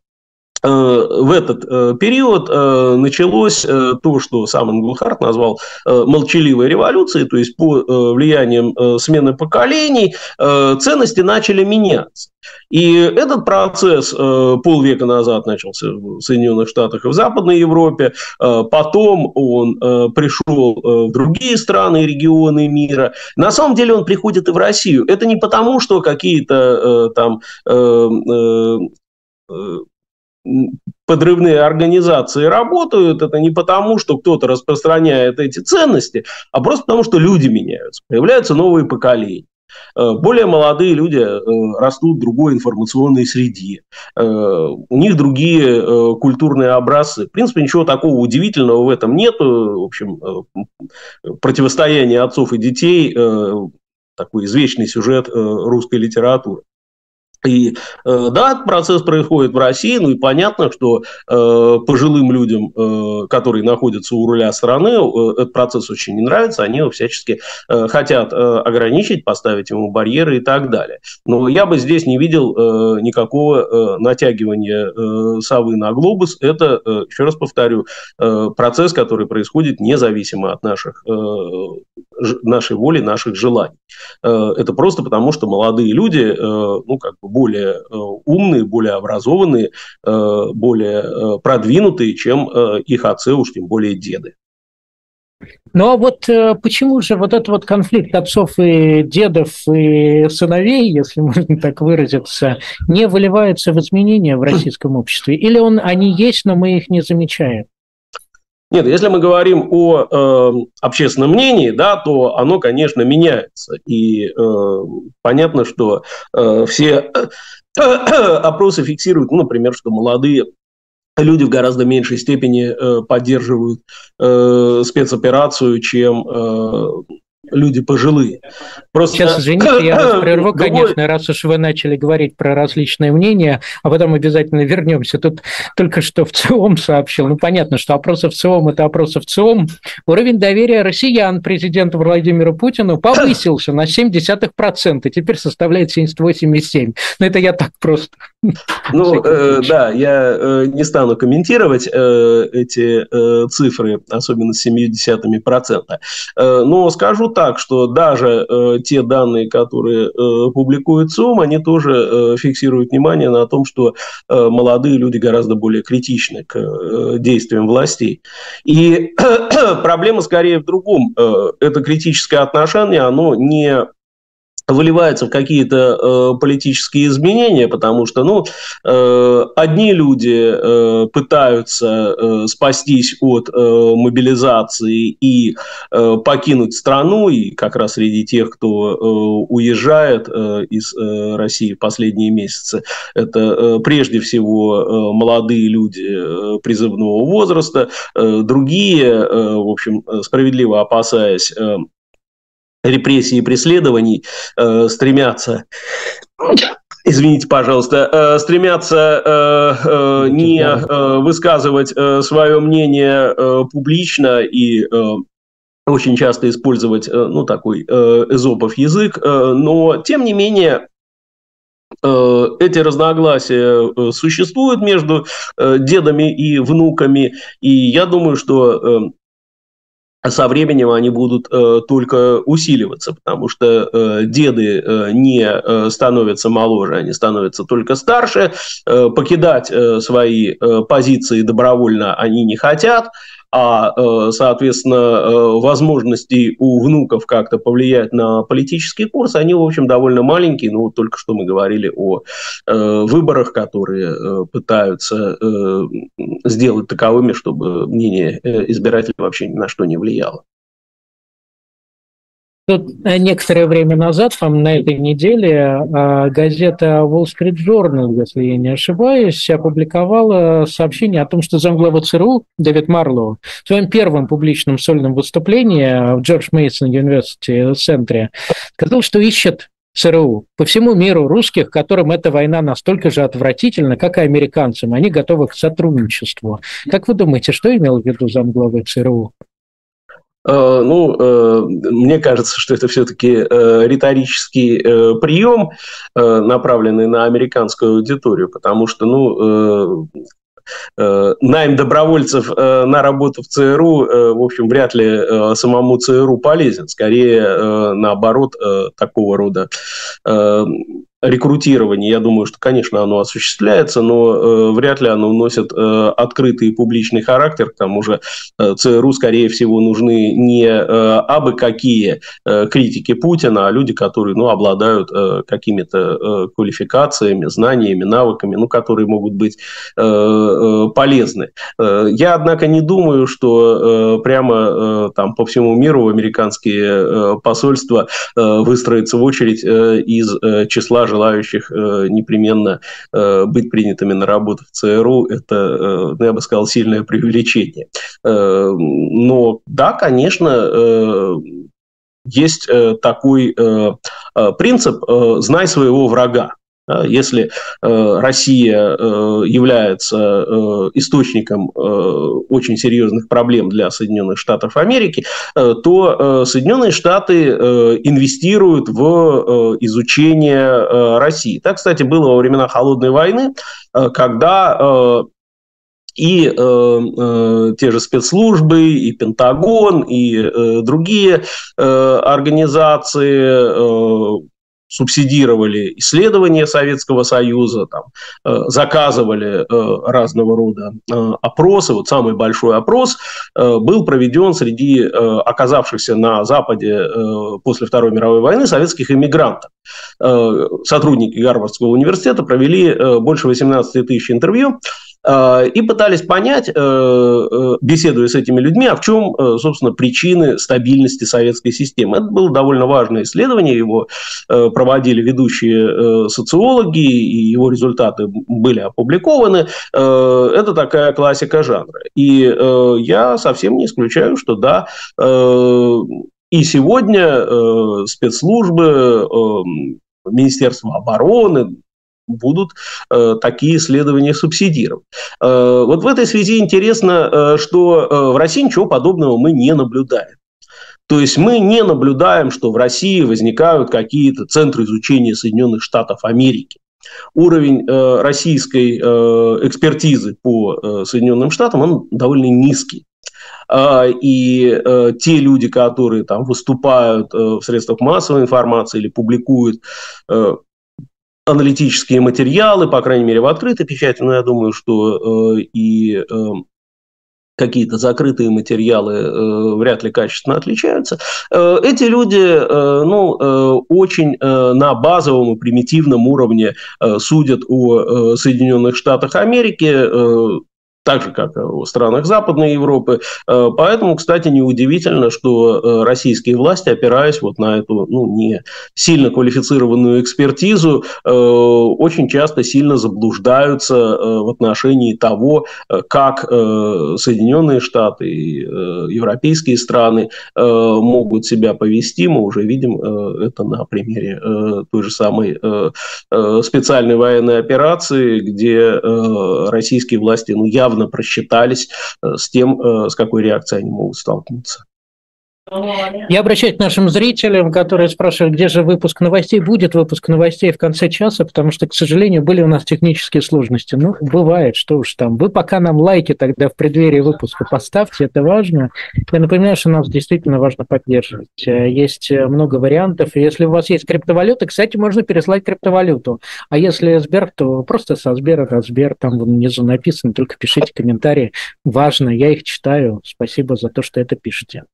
в этот период началось то, что сам Инглхарт назвал молчаливой революцией, то есть по влиянием смены поколений ценности начали меняться. И этот процесс полвека назад начался в Соединенных Штатах и в Западной Европе, потом он пришел в другие страны и регионы мира. На самом деле он приходит и в Россию. Это не потому, что какие-то там подрывные организации работают, это не потому, что кто-то распространяет эти ценности, а просто потому, что люди меняются, появляются новые поколения. Более молодые люди растут в другой информационной среде. У них другие культурные образцы. В принципе, ничего такого удивительного в этом нет. В общем, противостояние отцов и детей – такой извечный сюжет русской литературы. И да, этот процесс происходит в России, ну и понятно, что э, пожилым людям, э, которые находятся у руля страны, э, этот процесс очень не нравится, они его всячески э, хотят э, ограничить, поставить ему барьеры и так далее. Но я бы здесь не видел э, никакого э, натягивания э, совы на глобус. Это, э, еще раз повторю, э, процесс, который происходит независимо от наших, э, ж, нашей воли, наших желаний. Э, это просто потому, что молодые люди, э, ну, как бы, более умные, более образованные, более продвинутые, чем их отцы, уж тем более деды. Ну а вот почему же вот этот вот конфликт отцов и дедов и сыновей, если можно так выразиться, не выливается в изменения в российском обществе? Или он, они есть, но мы их не замечаем? Нет, если мы говорим о э, общественном мнении, да, то оно, конечно, меняется. И э, понятно, что э, все э, опросы фиксируют, ну, например, что молодые люди в гораздо меньшей степени э, поддерживают э, спецоперацию, чем э, люди пожилые. Просто... Сейчас, извините, я вас прерву, конечно, раз уж вы начали говорить про различные мнения, а потом обязательно вернемся. Тут только что в ЦИОМ сообщил, ну, понятно, что опросы в ЦИОМ – это опросы в ЦИОМ. Уровень доверия россиян президенту Владимиру Путину повысился на семь десятых процента, теперь составляет семьдесят восемь целых семь десятых процента. Но это я так просто. Ну, э, да, я э, не стану комментировать э, эти э, цифры, особенно с семью десятыми процента. Э, но скажу так, что даже э, те данные, которые э, публикует ЦИОМ, они тоже э, фиксируют внимание на том, что э, молодые люди гораздо более критичны к э, действиям властей. И проблема скорее в другом. Э, это критическое отношение, оно не выливается в какие-то э, политические изменения, потому что, ну, э, одни люди э, пытаются э, спастись от э, мобилизации и э, покинуть страну, и как раз среди тех, кто э, уезжает э, из э, России в последние месяцы, это э, прежде всего э, молодые люди э, призывного возраста, э, другие, э, в общем, справедливо опасаясь э, репрессий и преследований, э, стремятся, извините, пожалуйста, э, стремятся э, э, не э, высказывать э, свое мнение э, публично и э, очень часто использовать, э, ну, такой э, эзопов язык, э, но, тем не менее, э, эти разногласия э, существуют между э, дедами и внуками, и я думаю, что э, со временем они будут э, только усиливаться, потому что э, деды э, не э, становятся моложе, они становятся только старше, э, покидать э, свои э, позиции добровольно они не хотят, а, э, соответственно, э, возможностей у внуков как-то повлиять на политический курс, они, в общем, довольно маленькие. Ну, вот только что мы говорили о э, выборах, которые э, пытаются э, сделать таковыми, чтобы мнение э, избирателей вообще ни на что не влияло. Тут некоторое время назад, там, на этой неделе, газета Wall Street Journal, если я не ошибаюсь, опубликовала сообщение о том, что замглава ЦРУ Дэвид Марлоу в своем первом публичном сольном выступлении в Джордж Мейсон Юниверсити центре сказал, что ищет ЦРУ по всему миру русских, которым эта война настолько же отвратительна, как и американцам. Они готовы к сотрудничеству. Как вы думаете, что имел в виду замглавы ЦРУ? Ну, мне кажется, что это все-таки риторический прием, направленный на американскую аудиторию, потому что, ну, найм добровольцев на работу в ЦРУ, в общем, вряд ли самому ЦРУ полезен. Скорее, наоборот, такого рода рекрутирование, я думаю, что, конечно, оно осуществляется, но э, вряд ли оно носит э, открытый и публичный характер. К тому же э, ЦРУ, скорее всего, нужны не э, абы какие э, критики Путина, а люди, которые ну, обладают э, какими-то э, квалификациями, знаниями, навыками, ну, которые могут быть э, э, полезны. Э, я, однако, не думаю, что э, прямо э, там, по всему миру американские э, посольства э, выстроятся в очередь э, из э, числа желающих э, непременно э, быть принятыми на работу в ЦРУ. Это, э, ну, я бы сказал, сильное преувеличение. Э, но да, конечно, э, есть э, такой э, принцип э, «знай своего врага». Если э, Россия э, является э, источником э, очень серьезных проблем для Соединенных Штатов Америки, э, то э, Соединенные Штаты э, инвестируют в э, изучение э, России. Так, кстати, было во времена Холодной войны, э, когда э, и э, э, те же спецслужбы, и Пентагон, и э, другие э, организации э, субсидировали исследования Советского Союза, там, э, заказывали э, разного рода э, опросы. Вот самый большой опрос э, был проведен среди э, оказавшихся на Западе э, после Второй мировой войны советских иммигрантов. Э, сотрудники Гарвардского университета провели э, больше восемнадцати тысяч интервью и пытались понять, беседуя с этими людьми, а в чем, собственно, причины стабильности советской системы. Это было довольно важное исследование, его проводили ведущие социологи, и его результаты были опубликованы. Это такая классика жанра. И я совсем не исключаю, что да, и сегодня спецслужбы, Министерство обороны будут э, такие исследования субсидировать. Э, вот в этой связи интересно, э, что э, в России ничего подобного мы не наблюдаем. То есть мы не наблюдаем, что в России возникают какие-то центры изучения Соединенных Штатов Америки. Уровень э, российской э, экспертизы по э, Соединенным Штатам, он довольно низкий. И э, те люди, которые там выступают э, в средствах массовой информации или публикуют э, аналитические материалы, по крайней мере, в открытой печати, но я думаю, что э, и э, какие-то закрытые материалы э, вряд ли качественно отличаются. Э, эти люди э, ну, э, очень э, на базовом и примитивном уровне э, судят о э, Соединенных Штатах Америки, э, так же, как и в странах Западной Европы. Поэтому, кстати, неудивительно, что российские власти, опираясь вот на эту ну, не сильно квалифицированную экспертизу, очень часто сильно заблуждаются в отношении того, как Соединенные Штаты и европейские страны могут себя повести. Мы уже видим это на примере той же самой специальной военной операции, где российские власти ну, явно просчитались с тем, с какой реакцией они могут столкнуться. Я обращаюсь к нашим зрителям, которые спрашивают, где же выпуск новостей. Будет выпуск новостей в конце часа, потому что, к сожалению, были у нас технические сложности. Ну, бывает, что уж там. Вы пока нам лайки тогда в преддверии выпуска поставьте, это важно. Я напоминаю, что нас действительно важно поддерживать. Есть много вариантов. Если у вас есть криптовалюта, кстати, можно переслать криптовалюту. А если Сбер, то просто со Сбера до Сбер, там внизу написано, только пишите комментарии. Важно, я их читаю. Спасибо за то, что это пишете.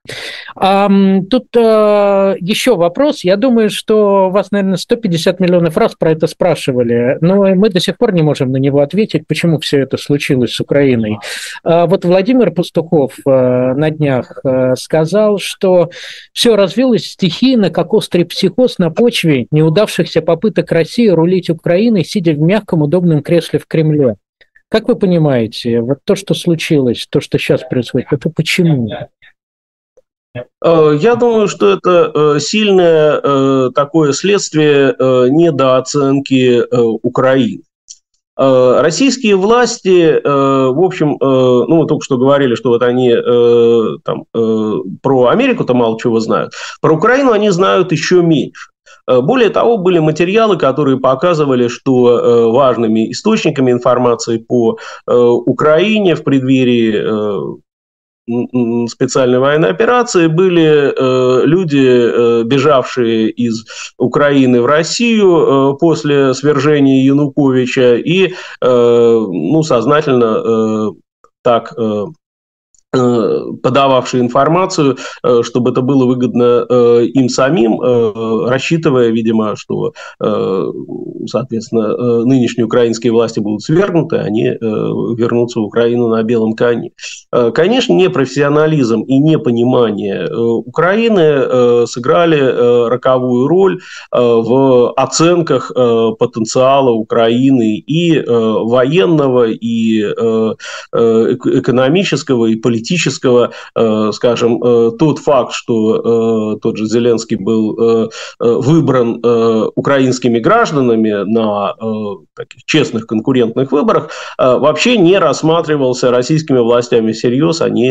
Тут э, еще вопрос. Я думаю, что вас, наверное, сто пятьдесят миллионов раз про это спрашивали, но мы до сих пор не можем на него ответить, почему все это случилось с Украиной. А вот Владимир Пастухов э, на днях э, сказал, что все развилось стихийно, как острый психоз на почве неудавшихся попыток России рулить Украиной, сидя в мягком, удобном кресле в Кремле. Как вы понимаете, вот то, что случилось, то, что сейчас происходит, это почему? Я думаю, что это сильное такое следствие недооценки Украины. Российские власти, в общем, ну, мы только что говорили, что вот они там, про Америку-то мало чего знают, про Украину они знают еще меньше. Более того, были материалы, которые показывали, что важными источниками информации по Украине в преддверии специальной военной операции были люди, бежавшие из Украины в Россию после свержения Януковича и ну, сознательно так подававшие информацию, чтобы это было выгодно им самим, рассчитывая, видимо, что, соответственно, нынешние украинские власти будут свергнуты, они вернутся в Украину на белом коне. Конечно, непрофессионализм и непонимание Украины сыграли роковую роль в оценках потенциала Украины и военного, и экономического, и политического. политического, скажем, тот факт, что тот же Зеленский был выбран украинскими гражданами на таких честных конкурентных выборах, вообще не рассматривался российскими властями всерьез. Они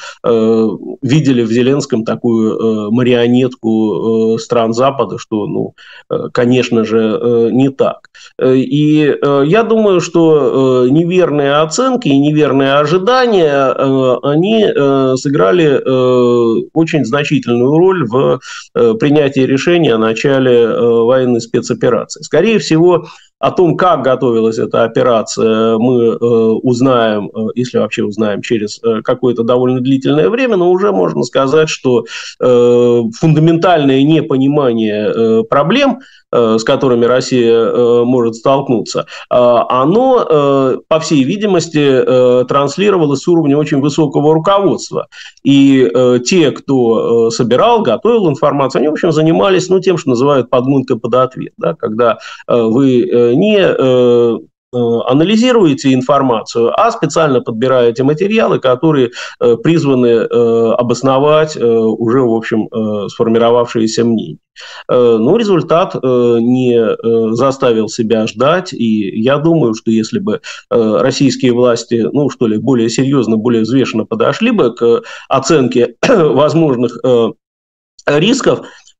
видели в Зеленском такую марионетку стран Запада, что, ну, конечно же, не так. И я думаю, что неверные оценки и неверные ожидания они э, сыграли э, очень значительную роль в э, принятии решения о начале э, военной спецоперации. Скорее всего, о том, как готовилась эта операция, мы э, узнаем, э, если вообще узнаем, через э, какое-то довольно длительное время, но уже можно сказать, что э, фундаментальное непонимание э, проблем, э, с которыми Россия э, может столкнуться, э, оно, э, по всей видимости, э, транслировалось с уровня очень высокого руководства. И э, те, кто э, собирал, готовил информацию, они, в общем, занимались, ну, тем, что называют подмынкой под ответ, да, когда э, вы э, не э, анализируете информацию, а специально подбираете материалы, которые э, призваны э, обосновать э, уже, в общем, э, сформировавшиеся мнения. Э, но результат э, не э, заставил себя ждать, и я думаю, что если бы э, российские власти, ну, что ли, более серьезно, более взвешенно подошли бы к оценке возможных э, рисков,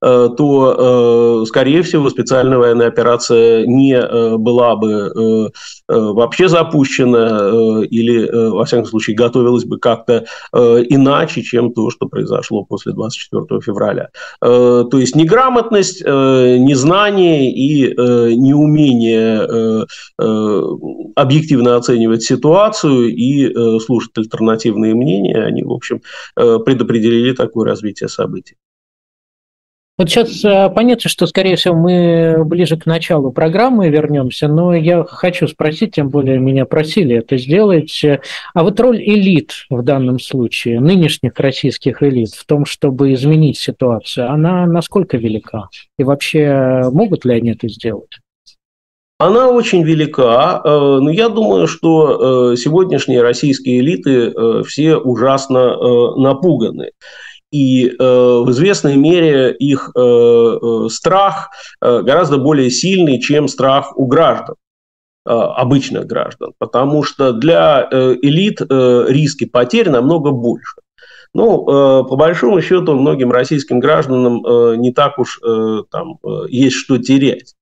то, скорее всего, специальная военная операция не была бы вообще запущена или, во всяком случае, готовилась бы как-то иначе, чем то, что произошло после двадцать четвёртого февраля. То есть неграмотность, незнание и неумение объективно оценивать ситуацию и слушать альтернативные мнения, они, в общем, предопределили такое развитие событий. Вот сейчас понятно, что, скорее всего, мы ближе к началу программы вернемся, но я хочу спросить, тем более меня просили это сделать, а вот роль элит в данном случае, нынешних российских элит, в том, чтобы изменить ситуацию, она насколько велика? И вообще могут ли они это сделать? Она очень велика, но я думаю, что сегодняшние российские элиты все ужасно напуганы. И э, в известной мере их э, э, страх э, гораздо более сильный, чем страх у граждан, э, обычных граждан, потому что для э, элит э, риски потерь намного больше. Ну, э, по большому счету, многим российским гражданам э, не так уж э, там, э, есть что терять.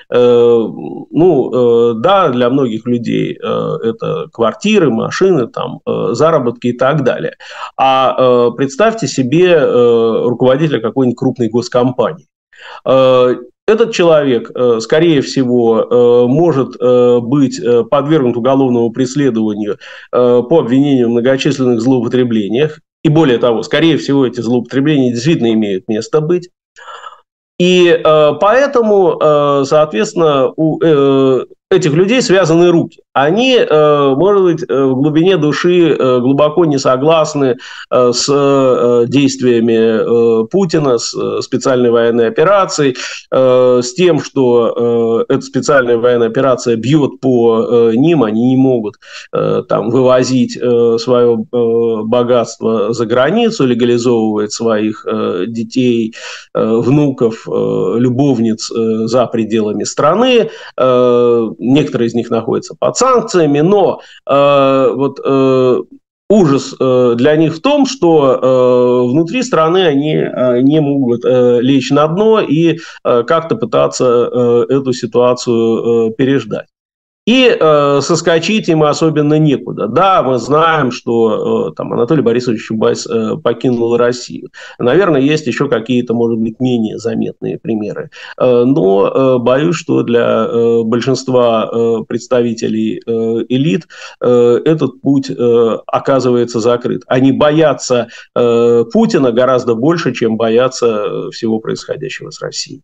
Ну, да, для многих людей это квартиры, машины, там, заработки и так далее. А представьте себе руководителя какой-нибудь крупной госкомпании. Этот человек, скорее всего, может быть подвергнут уголовному преследованию по обвинению в многочисленных злоупотреблениях. И более того, скорее всего, эти злоупотребления действительно имеют место быть. И э, поэтому, э, соответственно, у э, этих людей связаны руки. Они, э, может быть, в глубине души э, глубоко не согласны э, с э, действиями э, Путина, с э, специальной военной операцией, э, с тем, что э, эта специальная военная операция бьет по э, ним, они не могут э, там, вывозить э, свое э, богатство за границу, легализовывать своих э, детей, э, внуков, э, любовниц э, за пределами страны. Э, некоторые из них находятся под санкциями, но э, вот, э, ужас э, для них в том, что э, внутри страны они э, не могут э, лечь на дно и э, как-то пытаться э, эту ситуацию э, переждать. И э, соскочить им особенно некуда. Да, мы знаем, что э, там Анатолий Борисович Чубайс э, покинул Россию. Наверное, есть еще какие-то, может быть, менее заметные примеры. Э, но э, боюсь, что для э, большинства э, представителей э, элит э, этот путь э, оказывается закрыт. Они боятся э, Путина гораздо больше, чем боятся всего происходящего с Россией.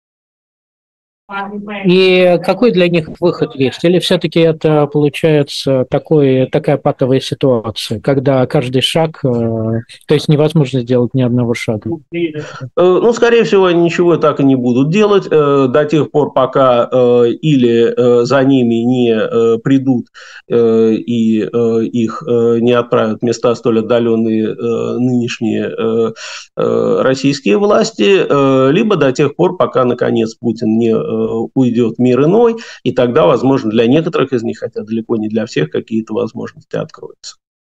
И какой для них выход есть? Или все-таки это получается такой, такая патовая ситуация, когда каждый шаг, то есть невозможно сделать ни одного шага? Ну, скорее всего, они ничего так и не будут делать до тех пор, пока или за ними не придут и их не отправят в места столь отдаленные нынешние российские власти, либо до тех пор, пока, наконец, Путин не уйдет в мир иной, и тогда, возможно, для некоторых из них, хотя далеко не для всех, какие-то возможности откроются.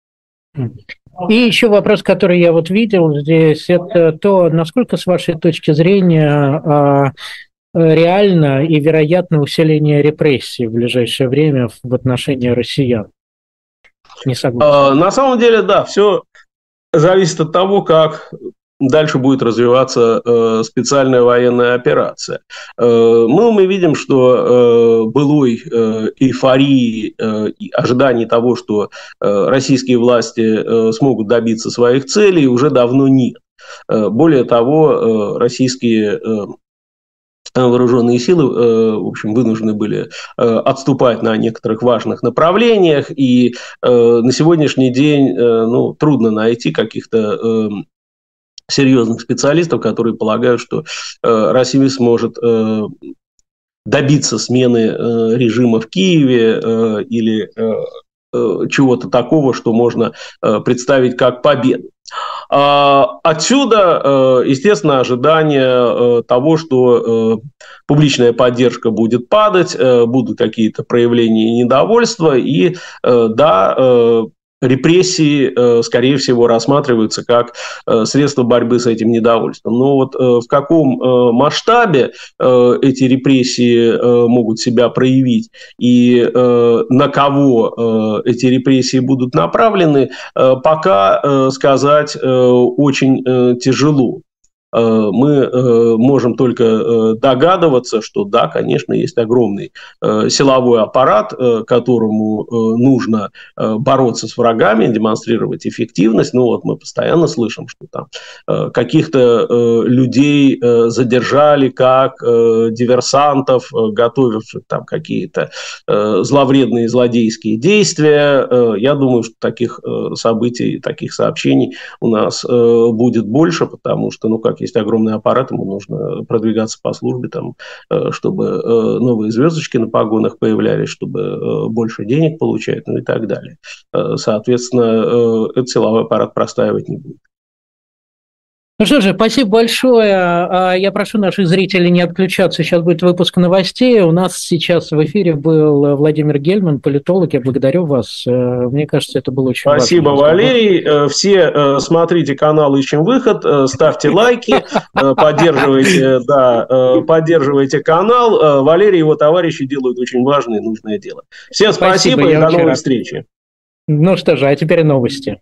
И еще вопрос, который я вот видел здесь, это то, насколько, с вашей точки зрения, реально и вероятно усиление репрессий в ближайшее время в отношении россиян? Не согласен. На самом деле, да, все зависит от того, как дальше будет развиваться э, специальная военная операция. Э, мы, мы видим, что э, былой э, эйфории э, и ожиданий того, что э, российские власти э, смогут добиться своих целей, уже давно нет. Э, более того, э, российские э, вооруженные силы, э, в общем, вынуждены были э, отступать на некоторых важных направлениях, и э, на сегодняшний день э, ну, трудно найти каких-то э, серьезных специалистов, которые полагают, что э, Россия сможет э, добиться смены э, режима в Киеве э, или э, э, чего-то такого, что можно э, представить как победу. А отсюда, э, естественно, ожидание э, того, что э, публичная поддержка будет падать, э, будут какие-то проявления недовольства, и э, да, э, репрессии, скорее всего, рассматриваются как средство борьбы с этим недовольством. Но вот в каком масштабе эти репрессии могут себя проявить и на кого эти репрессии будут направлены, пока сказать очень тяжело. Мы можем только догадываться, что да, конечно, есть огромный силовой аппарат, которому нужно бороться с врагами, демонстрировать эффективность. Ну вот мы постоянно слышим, что там каких-то людей задержали как диверсантов, готовивших там какие-то зловредные злодейские действия. Я думаю, что таких событий, таких сообщений у нас будет больше, потому что, ну как, есть огромный аппарат, ему нужно продвигаться по службе, там, чтобы новые звездочки на погонах появлялись, чтобы больше денег получать, ну и так далее. Соответственно, этот силовой аппарат простаивать не будет. Ну что же, спасибо большое. Я прошу наших зрителей не отключаться. Сейчас будет выпуск новостей. У нас сейчас в эфире был Владимир Гельман, политолог. Я благодарю вас. Мне кажется, это было очень важно. Спасибо, Валерий. Все смотрите канал «Ищем выход», ставьте лайки, поддерживайте, да, поддерживайте канал. Валерий и его товарищи делают очень важное и нужное дело. Всем спасибо, спасибо и до новой встречи. Ну что же, а теперь новости.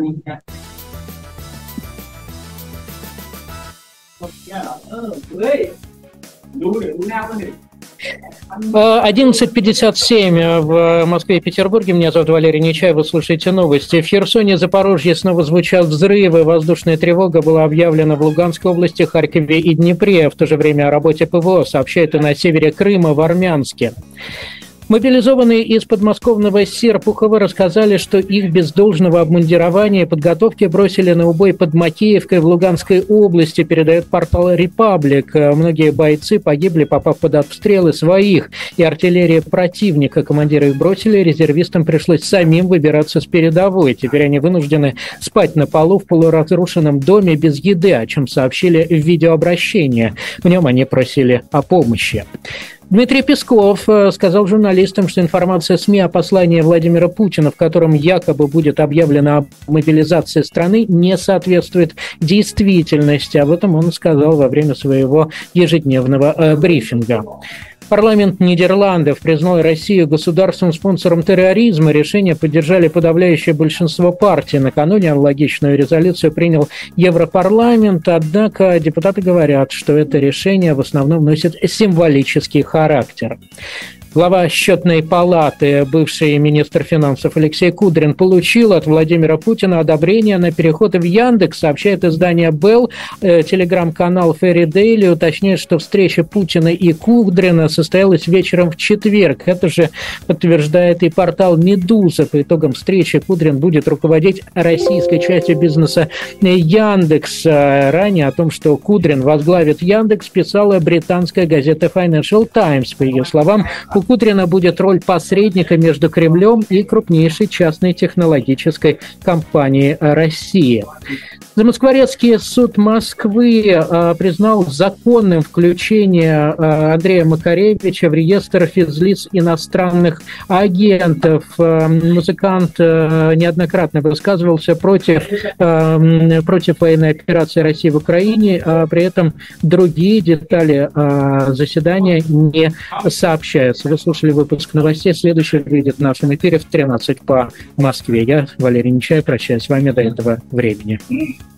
одиннадцать пятьдесят семь в Москве и Петербурге. Меня зовут Валерий Нечаев. Вы слушаете новости. В Херсоне, Запорожье снова звучат взрывы. Воздушная тревога была объявлена в Луганской области, Харькове и Днепре. В то же время о работе ПВО сообщают и на севере Крыма, в Армянске. Мобилизованные из подмосковного Серпухова рассказали, что их без должного обмундирования и подготовки бросили на убой под Макеевкой в Луганской области, передает портал «Репаблик». Многие бойцы погибли, попав под обстрелы своих и артиллерии противника. Командиры их бросили, резервистам пришлось самим выбираться с передовой. Теперь они вынуждены спать на полу в полуразрушенном доме без еды, о чем сообщили в видеообращении. В нем они просили о помощи. Дмитрий Песков сказал журналистам, что информация СМИ о послании Владимира Путина, в котором якобы будет объявлена мобилизация страны, не соответствует действительности. Об этом он сказал во время своего ежедневного брифинга. Парламент Нидерландов признал Россию государством-спонсором терроризма. Решение поддержали подавляющее большинство партий. Накануне аналогичную резолюцию принял Европарламент, однако депутаты говорят, что это решение в основном носит символический характер. Глава счетной палаты, бывший министр финансов Алексей Кудрин, получил от Владимира Путина одобрение на переход в Яндекс, сообщает издание Белл. Телеграм-канал Ферри Дейли уточняет, что встреча Путина и Кудрина состоялась вечером в четверг. Это же подтверждает и портал «Медуза». По итогам встречи Кудрин будет руководить российской частью бизнеса Яндекс. Ранее о том, что Кудрин возглавит Яндекс, писала британская газета Financial Times. По ее словам, у Кудрина будет роль посредника между Кремлем и крупнейшей частной технологической компанией России. Замоскворецкий суд Москвы э, признал законным включение э, Андрея Макаревича в реестр физлиц иностранных агентов. Э, музыкант э, неоднократно высказывался против, э, против военной операции России в Украине, а при этом другие детали э, заседания не сообщаются. Вы слушали выпуск новостей. Следующий выйдет в нашем эфире в тринадцать по Москве. Я, Валерий Нечаев, прощаюсь с вами до этого времени.